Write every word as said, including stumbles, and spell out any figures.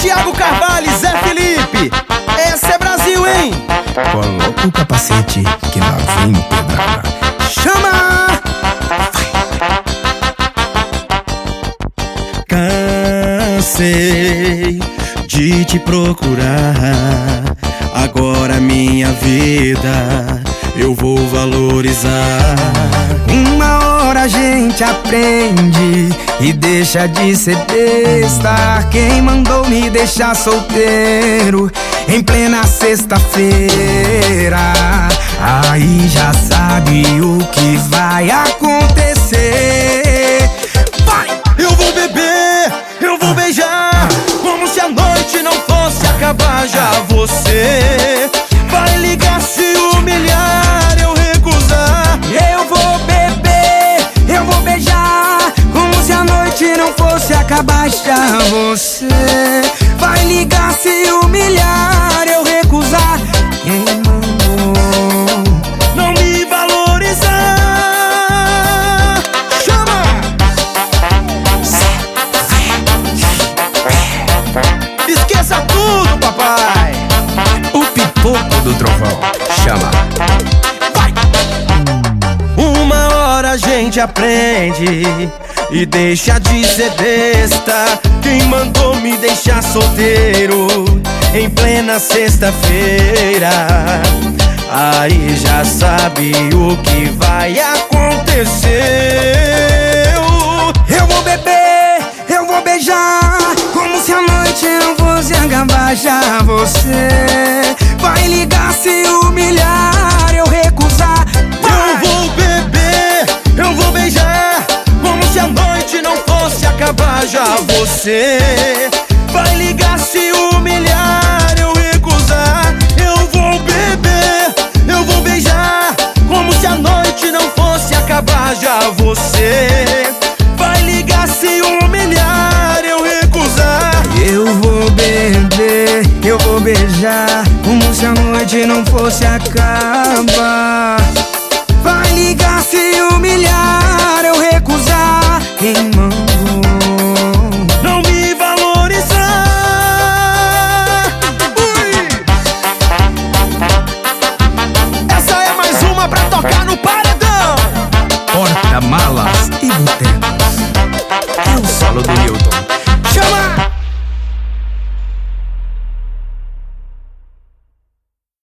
Thiago Carvalho, Zé Felipe. Essa é Brasil, hein? Coloca o capacete que lá vem pedrada. Chama! Cansei de te procurar. Agora minha vida eu vou valorizar. Uma hora a gente aprende e deixa de ser besta. Quem mandou me deixar solteiro em plena sexta-feira? Aí já sabe o que vai acontecer. Vai! Eu vou beber, eu vou beijar, como se a noite não fosse acabar. Já você vai ligar, se humilhar, eu recusar. Eu vou beber, eu vou beijar, como se a noite não fosse acabar. Já você vai ligar, se humilhar, eu recusar. Quem mandou não me valorizar? Chama! Esqueça tudo, papai. O pipoco do trovão. Chama. Vai! Uma hora a gente aprende e deixa de ser besta. Quem mandou me deixar solteiro em plena sexta-feira? Aí já sabe o que vai acontecer. Eu vou beber, eu vou beijar, como se a noite não fosse acabar. Já você vai ligar, se humilhar, eu recusar. Eu vou beber, eu vou beijar, como se a noite não fosse acabar. Já você vai ligar, se humilhar, eu recusar. Eu vou beber, eu vou beijar, como se a noite não fosse acabar. Já você vai ligar, se humilhar, eu recusar. Eu vou beber, eu vou beijar, como se a noite não fosse acabar.